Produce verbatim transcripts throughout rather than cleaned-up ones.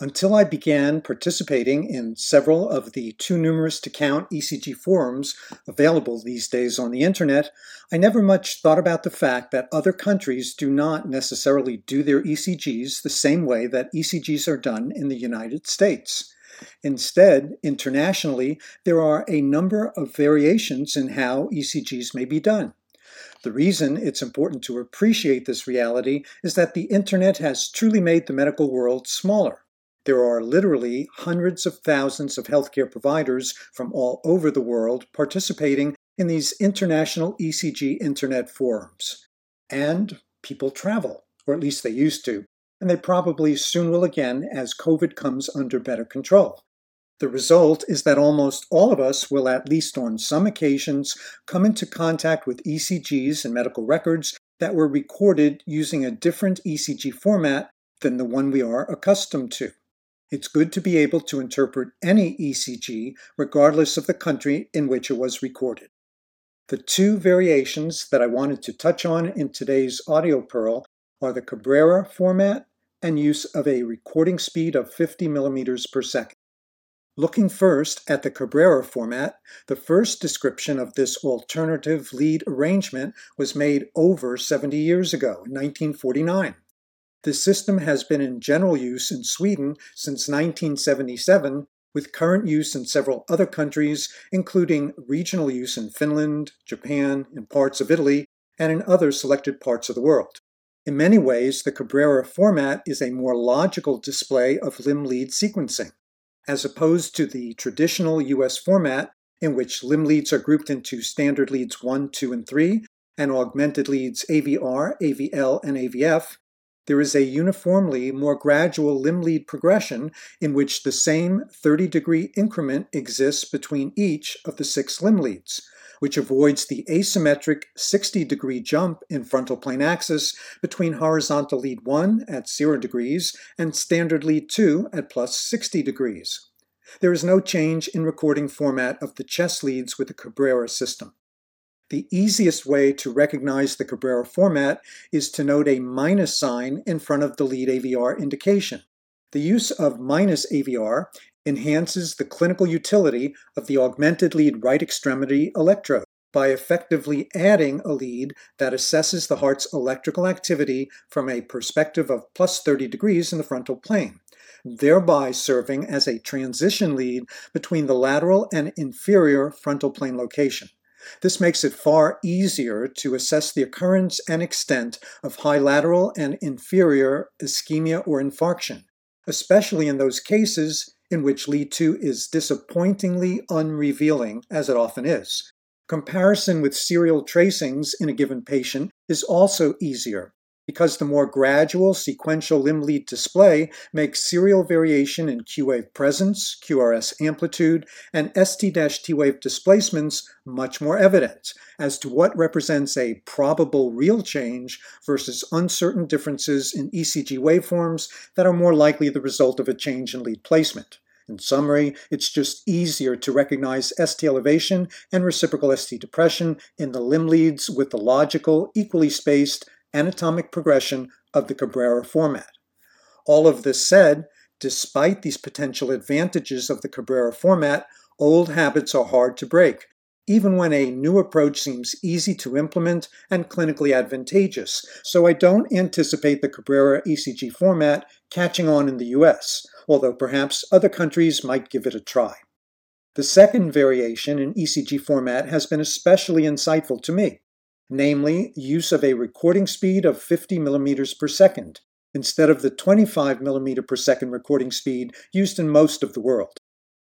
Until I began participating in several of the too numerous to count E C G forums available these days on the internet, I never much thought about the fact that other countries do not necessarily do their E C Gs the same way that E C Gs are done in the United States. Instead, internationally, there are a number of variations in how E C Gs may be done. The reason it's important to appreciate this reality is that the internet has truly made the medical world smaller. There are literally hundreds of thousands of healthcare providers from all over the world participating in these international E C G internet forums. And people travel, or at least they used to, and they probably soon will again as COVID comes under better control. The result is that almost all of us will, at least on some occasions, come into contact with E C Gs and medical records that were recorded using a different E C G format than the one we are accustomed to. It's good to be able to interpret any E C G regardless of the country in which it was recorded. The two variations that I wanted to touch on in today's audio Pearl are the Cabrera format and use of a recording speed of fifty millimeters per second. Looking first at the Cabrera format, the first description of this alternative lead arrangement was made over seventy years ago, in nineteen forty-nine. This system has been in general use in Sweden since nineteen seventy-seven, with current use in several other countries, including regional use in Finland, Japan, in parts of Italy, and in other selected parts of the world. In many ways, the Cabrera format is a more logical display of limb lead sequencing, as opposed to the traditional U S format in which limb leads are grouped into standard leads one, two, and three, and augmented leads A V R, A V L, and A V F. There is a uniformly more gradual limb lead progression in which the same thirty-degree increment exists between each of the six limb leads, which avoids the asymmetric sixty-degree jump in frontal plane axis between horizontal lead one at zero degrees and standard lead two at plus sixty degrees. There is no change in recording format of the chest leads with the Cabrera system. The easiest way to recognize the Cabrera format is to note a minus sign in front of the lead A V R indication. The use of minus A V R enhances the clinical utility of the augmented lead right extremity electrode by effectively adding a lead that assesses the heart's electrical activity from a perspective of plus thirty degrees in the frontal plane, thereby serving as a transition lead between the lateral and inferior frontal plane location. This makes it far easier to assess the occurrence and extent of high lateral and inferior ischemia or infarction, especially in those cases in which lead two is disappointingly unrevealing, as it often is. Comparison with serial tracings in a given patient is also easier, because the more gradual sequential limb lead display makes serial variation in Q-wave presence, Q R S amplitude, and S T T wave displacements much more evident as to what represents a probable real change versus uncertain differences in E C G waveforms that are more likely the result of a change in lead placement. In summary, it's just easier to recognize S T elevation and reciprocal S T depression in the limb leads with the logical, equally spaced anatomic progression of the Cabrera format. All of this said, despite these potential advantages of the Cabrera format, old habits are hard to break, even when a new approach seems easy to implement and clinically advantageous, so I don't anticipate the Cabrera E C G format catching on in the U S, although perhaps other countries might give it a try. The second variation in E C G format has been especially insightful to me, namely use of a recording speed of fifty millimeters per second, instead of the twenty-five millimeter per second recording speed used in most of the world.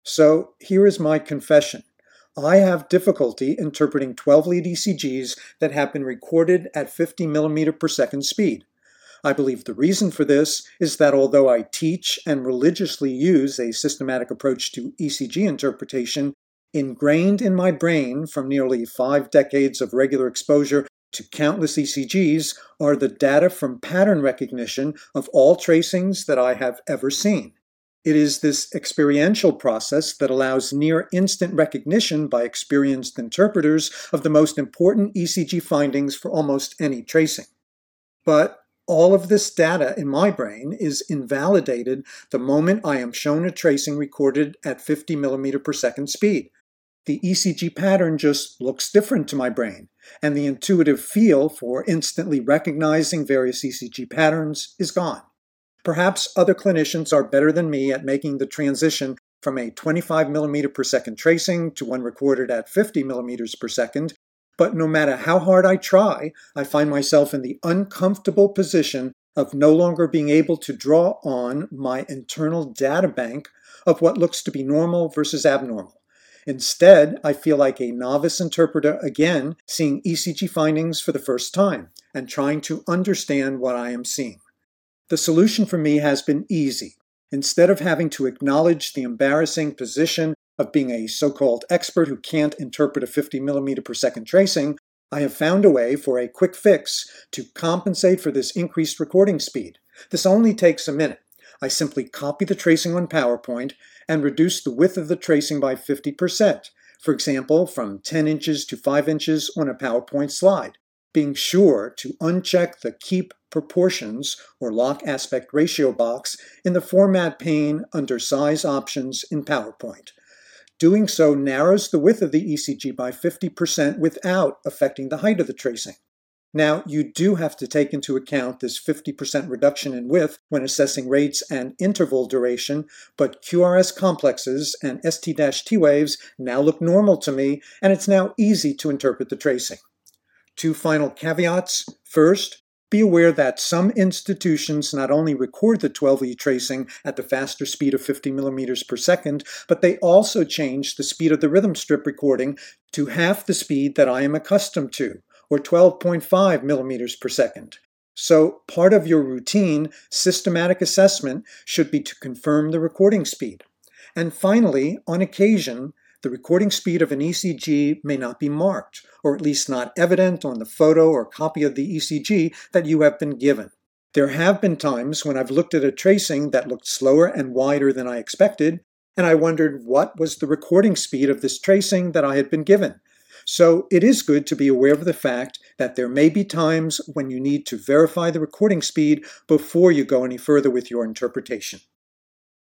So here is my confession. I have difficulty interpreting twelve-lead E C Gs that have been recorded at fifty millimeter per second speed. I believe the reason for this is that although I teach and religiously use a systematic approach to E C G interpretation, ingrained in my brain from nearly five decades of regular exposure to countless E C Gs are the data from pattern recognition of all tracings that I have ever seen. It is this experiential process that allows near instant recognition by experienced interpreters of the most important E C G findings for almost any tracing. But All of this data in my brain is invalidated the moment I am shown a tracing recorded at fifty millimeter per second speed. The E C G pattern just looks different to my brain, and the intuitive feel for instantly recognizing various E C G patterns is gone. Perhaps other clinicians are better than me at making the transition from a twenty-five millimeter per second tracing to one recorded at fifty millimeters per second, but no matter how hard I try, I find myself in the uncomfortable position of no longer being able to draw on my internal data bank of what looks to be normal versus abnormal. Instead, I feel like a novice interpreter again, seeing E C G findings for the first time and trying to understand what I am seeing. The solution for me has been easy. Instead of having to acknowledge the embarrassing position of being a so-called expert who can't interpret a fifty millimeter per second tracing, I have found a way for a quick fix to compensate for this increased recording speed. This only takes a minute. I simply copy the tracing on PowerPoint and reduce the width of the tracing by fifty percent, for example, from ten inches to five inches on a PowerPoint slide, being sure to uncheck the Keep Proportions or Lock Aspect Ratio box in the Format pane under Size Options in PowerPoint. Doing so narrows the width of the E C G by fifty percent without affecting the height of the tracing. Now, you do have to take into account this fifty percent reduction in width when assessing rates and interval duration, but Q R S complexes and S T T waves now look normal to me, and it's now easy to interpret the tracing. Two final caveats. First, be aware that some institutions not only record the twelve E tracing at the faster speed of fifty millimeters per second, but they also change the speed of the rhythm strip recording to half the speed that I am accustomed to, or twelve point five millimeters per second. So part of your routine systematic assessment should be to confirm the recording speed. And finally, on occasion, the recording speed of an E C G may not be marked, or at least not evident on the photo or copy of the E C G that you have been given. There have been times when I've looked at a tracing that looked slower and wider than I expected, and I wondered what was the recording speed of this tracing that I had been given. So it is good to be aware of the fact that there may be times when you need to verify the recording speed before you go any further with your interpretation.